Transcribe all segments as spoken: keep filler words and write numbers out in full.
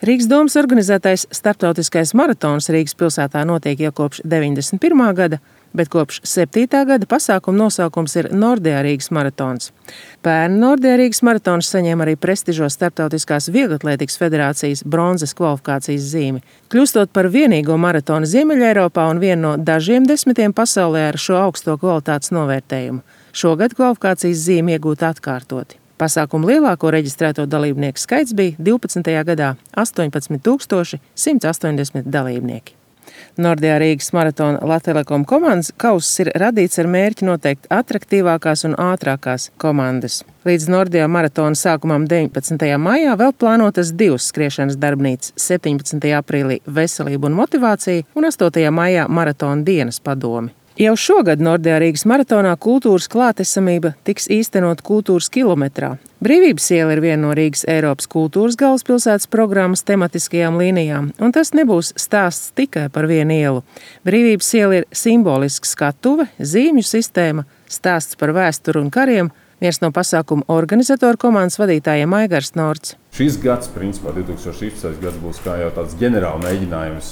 Rīgas domas organizētais starptautiskais maratons Rīgas pilsētā notiek jau kopš deviņdesmit pirmā gada, bet kopš septītā gada pasākuma nosaukums ir Nordea Rīgas maratons. Pērn Nordea Rīgas maratons saņēma arī prestižo Starptautiskās vieglatlētikas federācijas bronzas kvalifikācijas zīmi, kļūstot par vienīgo maratonu Ziemeļeiropā un vienu no dažiem desmitiem pasaulē ar šo augsto kvalitātes novērtējumu. Šogad kvalifikācijas zīmi iegūta atkārtoti. Pasākuma lielāko reģistrēto dalībnieku skaits bija divpadsmitajā gadā – astoņpadsmit tūkstoši simts astoņdesmit dalībnieki. Nordea Rīgas maratona Latelekom komandas kauss ir radīts ar mērķi noteikt atraktīvākās un ātrākās komandas. Līdz Nordea maratona sākumam deviņpadsmitajā maijā vēl plānotas divas skriešanas darbnīcas – septiņpadsmitajā aprīlī veselība un motivācija un astotajā maijā maratona dienas padomi. Jau šogad Nordea Rīgas maratonā kultūras klātesamība tiks īstenot kultūras kilometrā. Brīvības iela ir viena no Rīgas Eiropas kultūras galvaspilsētas programmas tematiskajām līnijām, un tas nebūs stāsts tikai par vienu ielu. Brīvības iela ir simbolisks skatuve, zīmju sistēma, stāsts par vēsturi un kariem, viens no pasākuma organizatoru komandas vadītājiem Aigars Norts. Šis gads, principā divs tūkstoši šešpadsmitais gads, būs kā jau tāds ģenerāla mēģinājums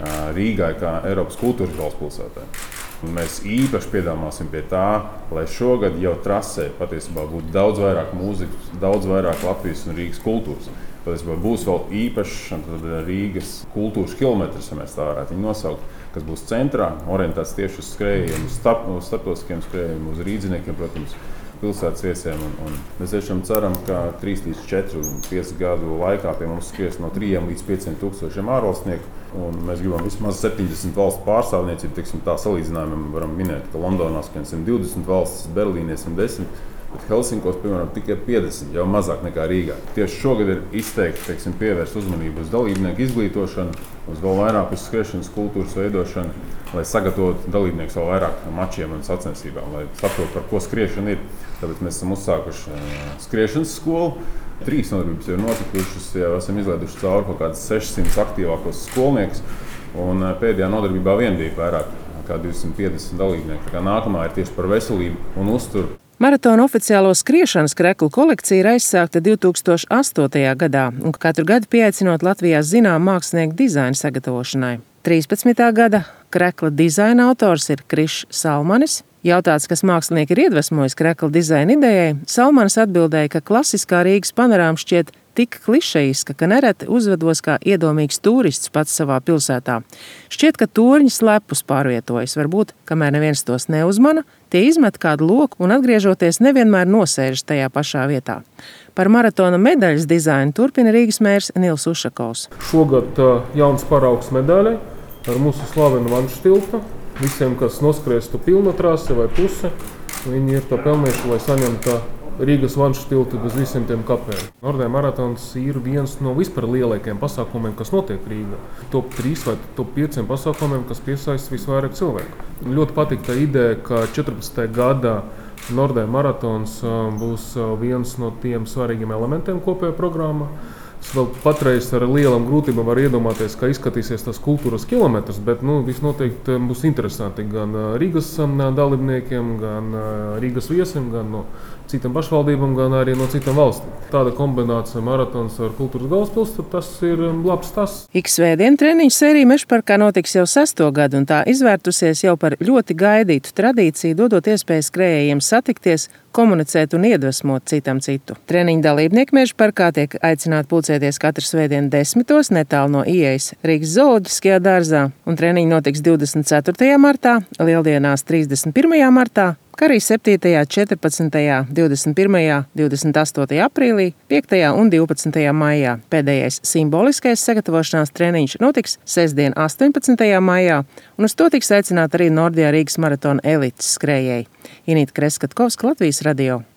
Rīgai kā Eiropas kultūras galvaspilsētai. Un mēs īpaši piedāvāsim pie tā, lai šogad jau trasē patiesībā būtu daudz vairāk mūzikas, daudz vairāk Latvijas un Rīgas kultūras. Patiesībā būs vēl īpašs Rīgas kultūras kilometrs, ja mēs tā varētu viņu nosaukt, kas būs centrā, orientēts tieši uz skrējiem, uz starp, starptautiskiem skrējiem, uz rīdziniekiem, protams, pilsētas viesiem. Un, un mēs tiešām ceram, ka trīs līdz četri un pieci gadu laikā pie mums skries no trījiem līdz pieciem tūkstošiem ārvalstnieku. Un mēs gribam vismaz septiņdesmit valstu pārstāvniecību, tiksim tā salīdzinājumam varam minēt, ka Londonā skrien simt divdesmit valstis, Berlīnē simt desmit, bet Helsinkos, piemēram, tikai piecdesmit, jau mazāk nekā Rīgā. Tieši šogad ir izteikti, teiksim, pievērst uzmanību uz dalībnieku izglītošanu, uz vēl vairāk uz skriešanas kultūras veidošanu, lai sagatavotu dalībniekus vēl vairāk mačiem un sacensībām, lai saprotu, par ko skriešana ir. Tāpēc mēs esam uzsākuši skriešanas skolu. Trīs nodarbības ir notikušas, jau esam izlaiduši cauri kaut kādas sešsimt aktīvākos skolniekus, un pēdējā nodarbībā vien bija vairāk kā divsimt piecdesmit dalībnieku. Tā kā nākamā ir tieši par veselību un uzturu. Maratona oficiālo skriešanas kreklu kolekcija ir aizsākta divi tūkstoši astotajā gadā un katru gadu pieaicinot Latvijā zinām mākslinieku dizaina sagatavošanai. trīspadsmitā gada krekla dizaina autors ir Krišs Salmanis. Jautāts, kas mākslinieki ir iedvesmojis krekla dizaina idejai, Salmanis atbildēja, ka klasiskā Rīgas panorāma šķiet tik klišejiska, ka nereti uzvedos kā iedomīgs turists pats savā pilsētā. Šķiet, ka torņi slepus pārvietojas, varbūt, kamēr neviens tos neuzmana, tie izmet kādu loku un atgriežoties nevienmēr nosēžas tajā pašā vietā. Par maratona medaļas dizainu turpina Rīgas mērs Nils Ušakovs. Šogad uh, jauns paraugs medaļai ar mūsu slavenu vanštiltu. Visiem, kas noskries to pilnu trasi vai pusi, viņi ir to pelnījuši, lai saņemtu Rīgas vanštiltu bez visiem tiem kapiem. Nordea maratons ir viens no vispār lielākajiem pasākumiem, kas notiek Rīgā. Top trīs vai top pieci pasākumiem, kas piesaista visvairāk cilvēku. Ļoti patīk tā ideja, ka četrpadsmitajā gadā Nordea maratons būs viens no tiem svarīgiem elementiem kopējā programmā. Es vēl patreiz ar lielām grūtībām var iedomāties, kā izskatīsies tas kultūras kilometrs, bet nu, viss noteikti būs interesanti gan Rīgas dalībniekiem, gan Rīgas viesiem, gan no citām pašvaldībām, gan arī no citām valstīm. Tāda kombinācija maratons ar kultūras galvaspilsētu, tas ir labs tas. Ik svētdien treniņu sērija Mežparkā notiks jau sesto gadu, un tā izvērtusies jau par ļoti gaidītu tradīciju, dodot iespēju skrējējiem satikties, komunicēt un iedvesmot citam citu. Treniņu dalībnieki Mežparkā tiek aicināti pulcēties katru svētdienu desmitos netālu no ieejas Rīgas zooloģiskajā dārzā, un treniņi notiks divdesmit ceturtajā martā, lieldienās trīsdesmit pirmajā martā, kā arī septītajā, četrpadsmitajā, divdesmit pirmajā, divdesmit astotajā aprīlī, piektajā un divpadsmitajā maijā. Pēdējais simboliskais sagatavošanās treniņš notiks sestdien, astoņpadsmitajā maijā, un uz to tiks aicināti arī Nordea Rīgas maratona elites skrējēji. Inīta Kreskatkovska, Latvijas radio.